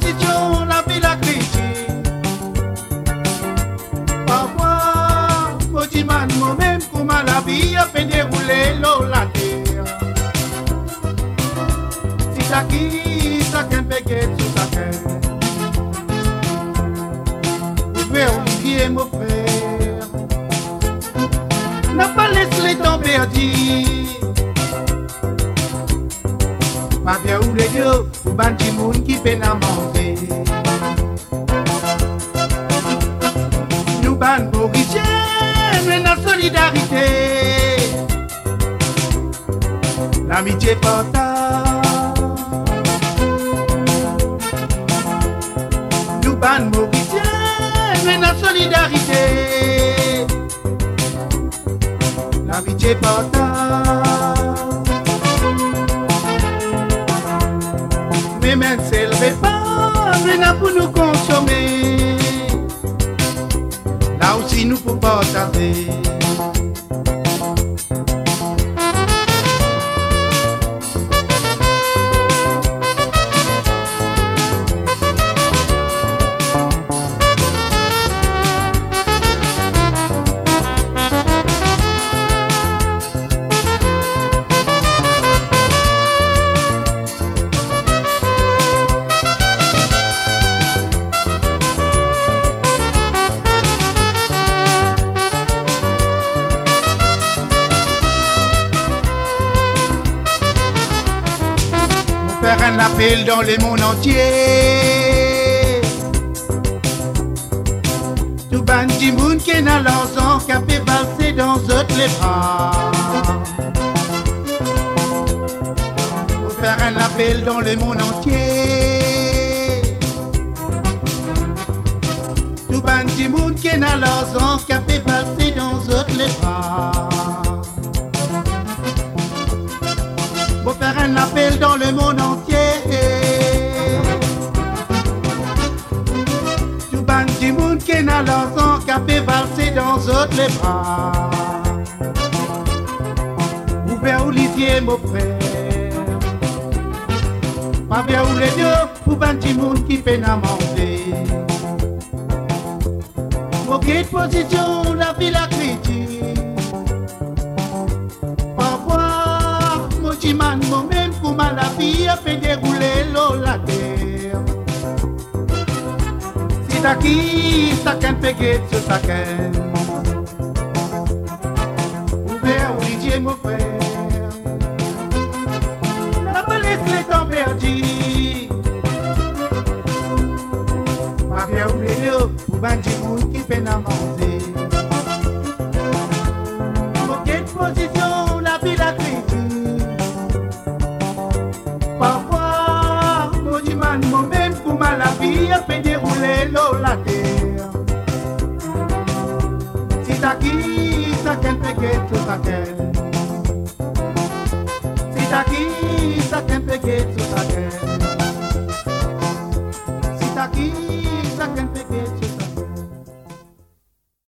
position, la vie la critique. Parfois, motiman moi-même, comment la vie a fait dérouler l'eau la terre. Si ça qui, ça qu'un péquet sous sa queue. Vous pouvez oublier mon frère. N'a pas laissé les temps perdus. Pas bien où les dieux, ou ban petit monde qui peine à manger. Nous ban mauriciens, mais la solidarité. L'amitié portable. Nous ban mauriciens, mais la solidarité. L'amitié portable. Mais même c'est le repas, maintenant pour nous consommer. Là aussi nous pouvons partager. Faire un appel dans le monde entier. Tout ban di moun qui n'a l'enfant qui a fait passer dans autres les bras. Faire un appel dans le monde entier. Tout ban di moun qui n'a l'enfant qui a fait passer dans autres les bras. Pour faire un appel dans le monde entier. Tout ban di moun qui n'a l'enfant qui a fait valser dans autres les bras. Ouvert Olivier mon frère. Pas bien où les dieux, pour ban di moun qui peine à manger. Aucune position, la vie la critique. Moi-même pour ma la vie a fait dérouler l'eau la terre. Si t'as qui, ça qu'un péguet sur sa queue. Ouvert Olivier mon frère. N'a pas laissé les temps perdus. Pas bien oublié pour bandi moun qui peine à manger. Aucune position, la vie la critique. Parfois, moi-même, comment la vie a fait dérouler l'eau la terre. Si t'as qui, ça qu'un péguet sur sa queue. Si t'as qui, ça qu'un péguet sur sa queue. Si t'as qui, ça qu'un péguet